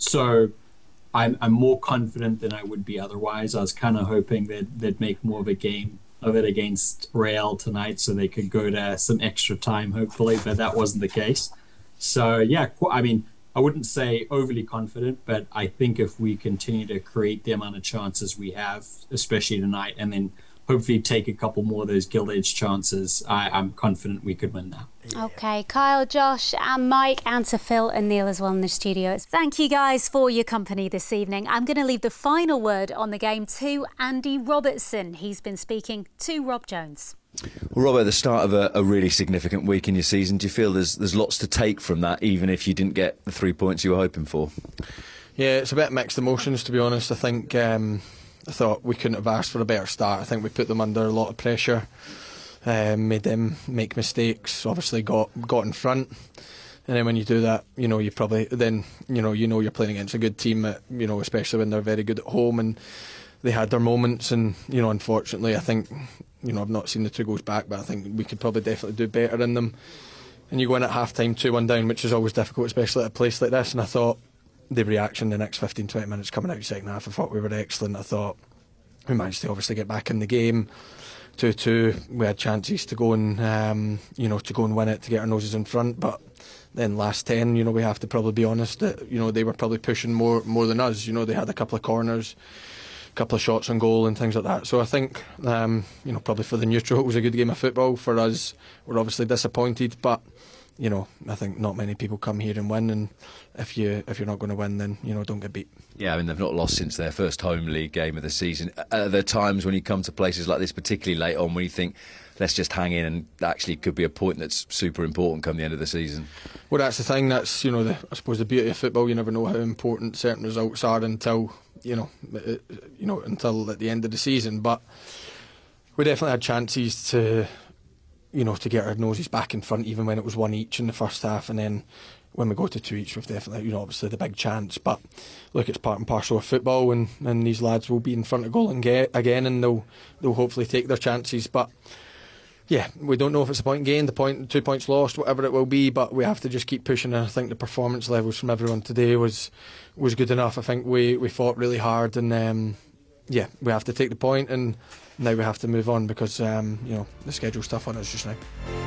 so I'm, I'm more confident than I would be otherwise. I was kind of hoping that they'd make more of a game of it against Real tonight so they could go to some extra time, hopefully, but that wasn't the case. So, yeah, I mean, I wouldn't say overly confident, but I think if we continue to create the amount of chances we have, especially tonight, and then hopefully take a couple more of those gilt-edged chances, I, I'm confident we could win that. Yeah. Okay, Kyle, Josh and Mike, and to Phil and Neil as well in the studio. Thank you guys for your company this evening. I'm going to leave the final word on the game to Andy Robertson. He's been speaking to Rob Jones. Well, Rob, at the start of a, a really significant week in your season, do you feel there's there's lots to take from that, even if you didn't get the three points you were hoping for? Yeah, it's a bit mixed emotions, to be honest. I think... Um, I thought we couldn't have asked for a better start. I think we put them under a lot of pressure, um, made them make mistakes, obviously got got in front, and then when you do that, you know, you probably then you know you know you're playing against a good team, at, you know, especially when they're very good at home, and they had their moments, and you know, unfortunately, I think, you know, I've not seen the two goals back, but I think we could probably definitely do better in them. And you go in at half time two one down, which is always difficult, especially at a place like this, and I thought the reaction the next fifteen to twenty minutes coming out the second half, I thought we were excellent. I thought we managed to obviously get back in the game. two two, we had chances to go and um, you know, to go and win it, to get our noses in front, but then last ten, you know, we have to probably be honest that, you know, they were probably pushing more more than us. You know, they had a couple of corners, a couple of shots on goal and things like that. So I think um, you know, probably for the neutral it was a good game of football. For us, we're obviously disappointed, but you know, I think not many people come here and win, and if you if you're not going to win, then you know, don't get beat. Yeah, I mean, they've not lost since their first home league game of the season. Are there times when you come to places like this, particularly late on, when you think, let's just hang in, and actually could be a point that's super important come the end of the season? Well, that's the thing. That's, you know, the, I suppose the beauty of football. You never know how important certain results are until, you know, it, you know, until at the end of the season. But we definitely had chances to, you know, to get our noses back in front, even when it was one each in the first half, and then when we go to two each, we've definitely, you know, obviously the big chance. But look, it's part and parcel of football, and, and these lads will be in front of goal and get again, and they'll they'll hopefully take their chances. But yeah, we don't know if it's a point gained, the point, two points lost, whatever it will be, but we have to just keep pushing. And I think the performance levels from everyone today was was good enough. I think we, we fought really hard, and um, yeah, we have to take the point, and now we have to move on because um, you know, the schedule's tough on us just now.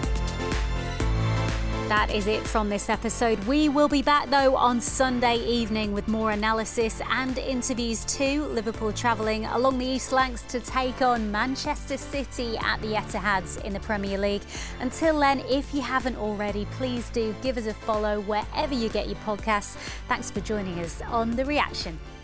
That is it from this episode. We will be back though on Sunday evening with more analysis and interviews too. Liverpool travelling along the East Lancs to take on Manchester City at the Etihad in the Premier League. Until then, if you haven't already, please do give us a follow wherever you get your podcasts. Thanks for joining us on The Reaction.